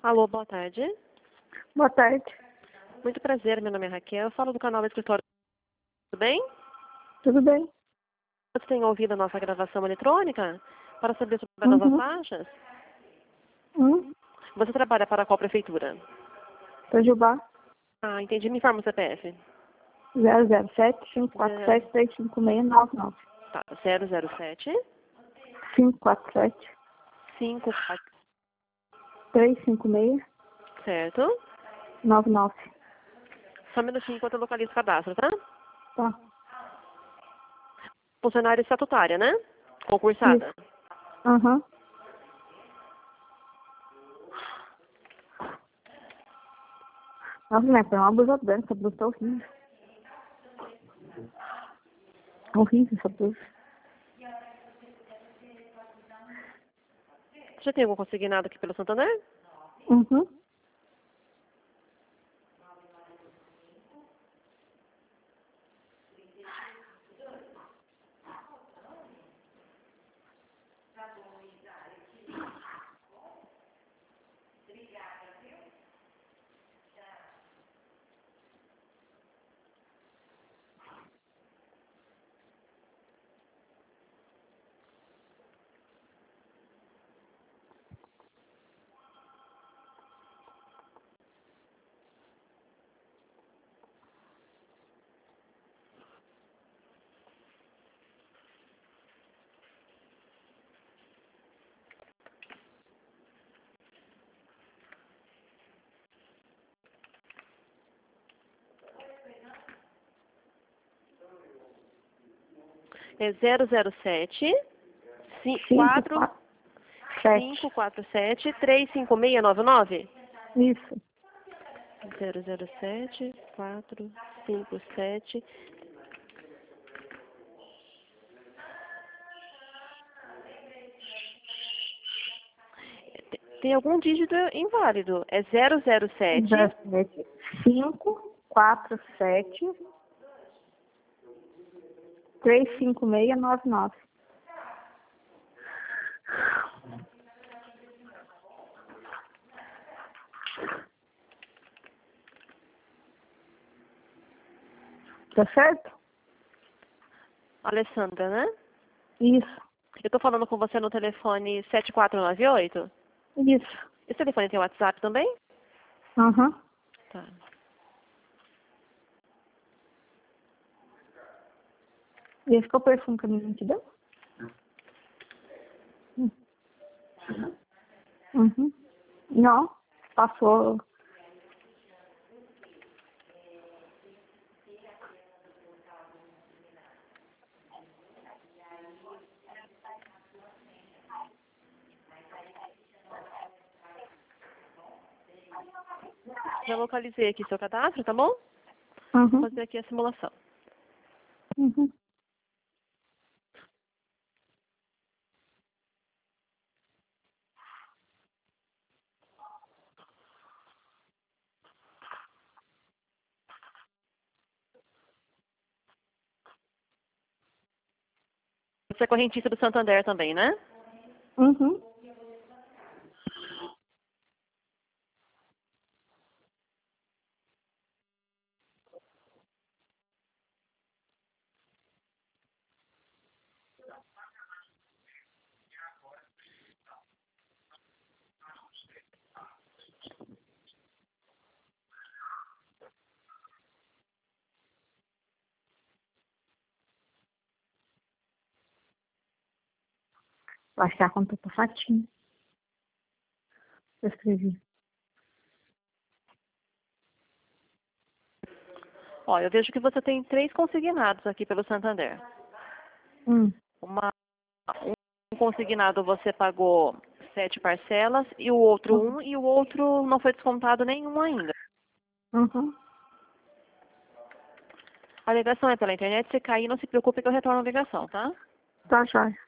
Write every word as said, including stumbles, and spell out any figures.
Alô, boa tarde. Boa tarde. Muito prazer, meu nome é Raquel. Eu falo do canal do escritório. Tudo bem? Tudo bem? Você tem ouvido a nossa gravação eletrônica para saber sobre as nossas Uhum. taxas? Hum? Você trabalha para qual prefeitura? Tajubá, Ah, entendi. Me informa o C P F. zero zero sete, cinco quatro sete, três cinco seis, nove nove. Tá, zero zero sete, cinco quatro sete, cinco quatro, três cinco seis, certo? nove nove. Só um minutinho enquanto eu localizo o cadastro, tá? Tá. Funcionária estatutária, né? Concursada. Isso. Aham. Nossa, né? Foi uma blusa branca. Essa blusa tá horrível. Horrível essa blusa. Você já tem algum consignado aqui pelo Santander? Uhum. É zero zero sete, cinco quatro quatro sete. cinco quatro sete, três cinco seis nove nove? Isso. zero zero sete, quatro cinco sete. Tem algum dígito inválido. É zero zero sete. zero sete, cinco quatro sete, três cinco seis, nove nove. Tá certo? Alessandra, né? Isso. Eu tô falando com você no telefone sete quatro nove oito. Isso. Esse telefone tem WhatsApp também? Aham. Tá. E esse que é o perfume que a menina te deu? Hum. Uhum. Não. Passou. Já localizei aqui seu cadastro, tá bom? Vou Uhum. fazer aqui a simulação. Uhum. Você é correntista do Santander também, né? Uhum. Vou achar quando eu tô fatinho. Eu escrevi. Ó, eu vejo que você tem três consignados aqui pelo Santander. Hum. Uma, um consignado você pagou sete parcelas e o outro um e o outro não foi descontado nenhum ainda. Uhum. A ligação é pela internet, se cair, não se preocupe que eu retorno a ligação, tá? Tá, joia.